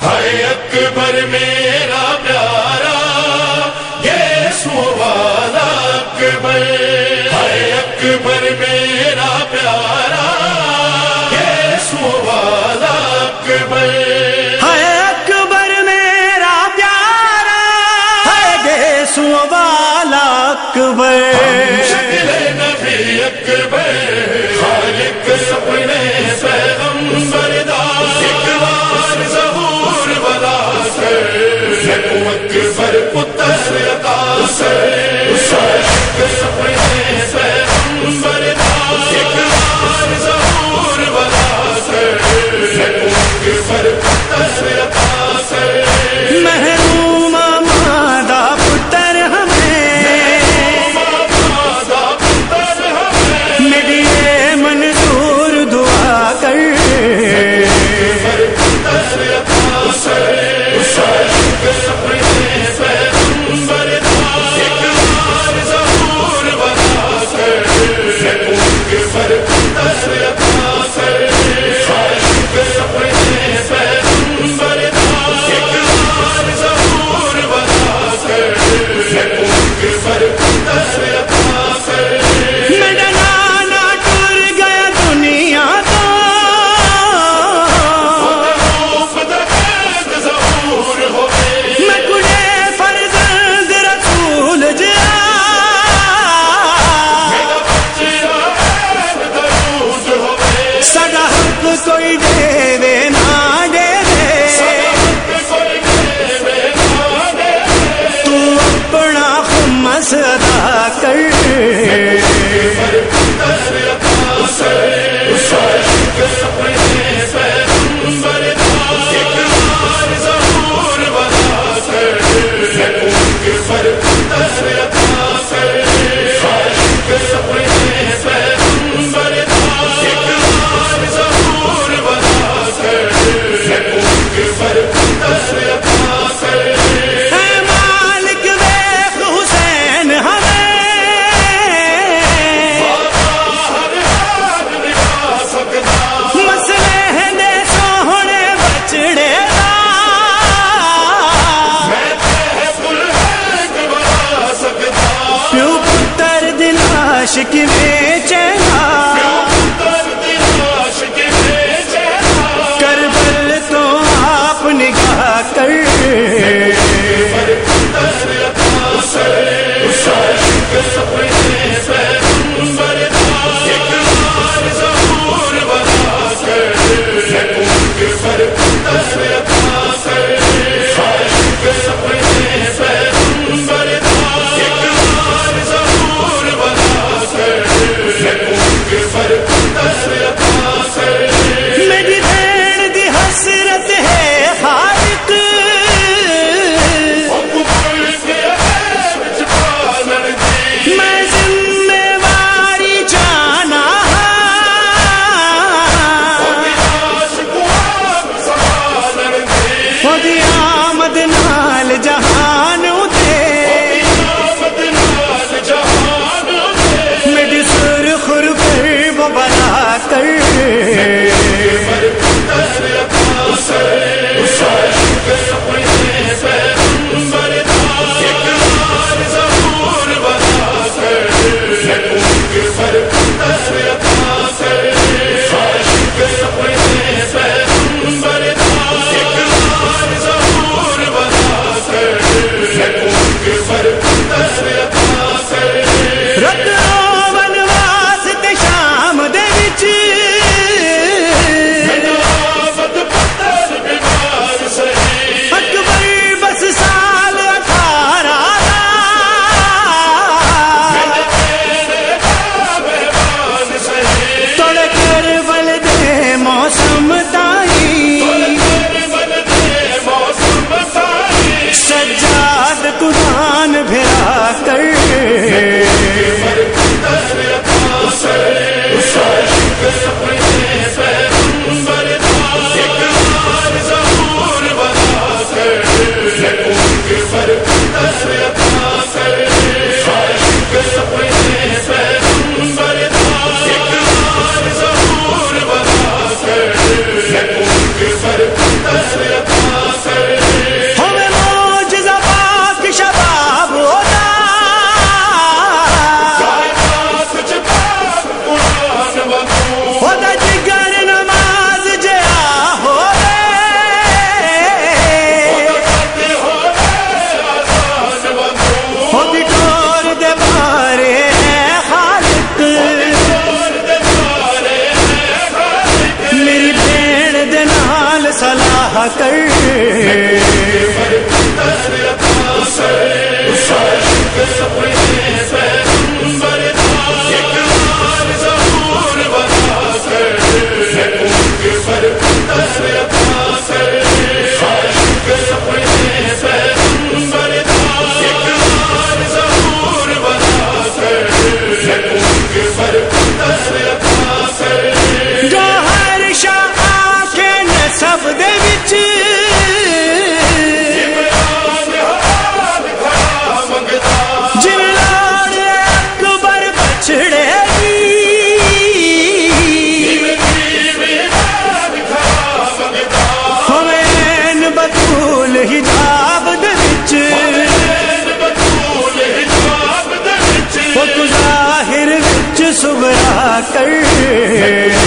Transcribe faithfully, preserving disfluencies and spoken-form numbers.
ہے اکبر میرا پیارا یسوع والا اکبر، ہے اکبر میرا پیارا یسوع والا اکبر، ہے اکبر میرا پیارا ہے یسوع والا اکبر، شکل نبی اکبر خالق اپنے پیغمبر دا اقرار ظہور بلا کر، اکبر پتر عطا کر، خالق اپنے پیغمبر دا اقرار ظہور بلا کر، اکبر پتر عطا کر، محروم مادہ پتر ہمیں میری اے منظور دعا کر، کوئی دے دے نہ دے دے تو اپنا خمس ادا کر، عاشق میں چلا کربل تو آپ نگاہ کر، میری دین دی حسرت ہے خالق میں ذمہ واری جانا، کر کر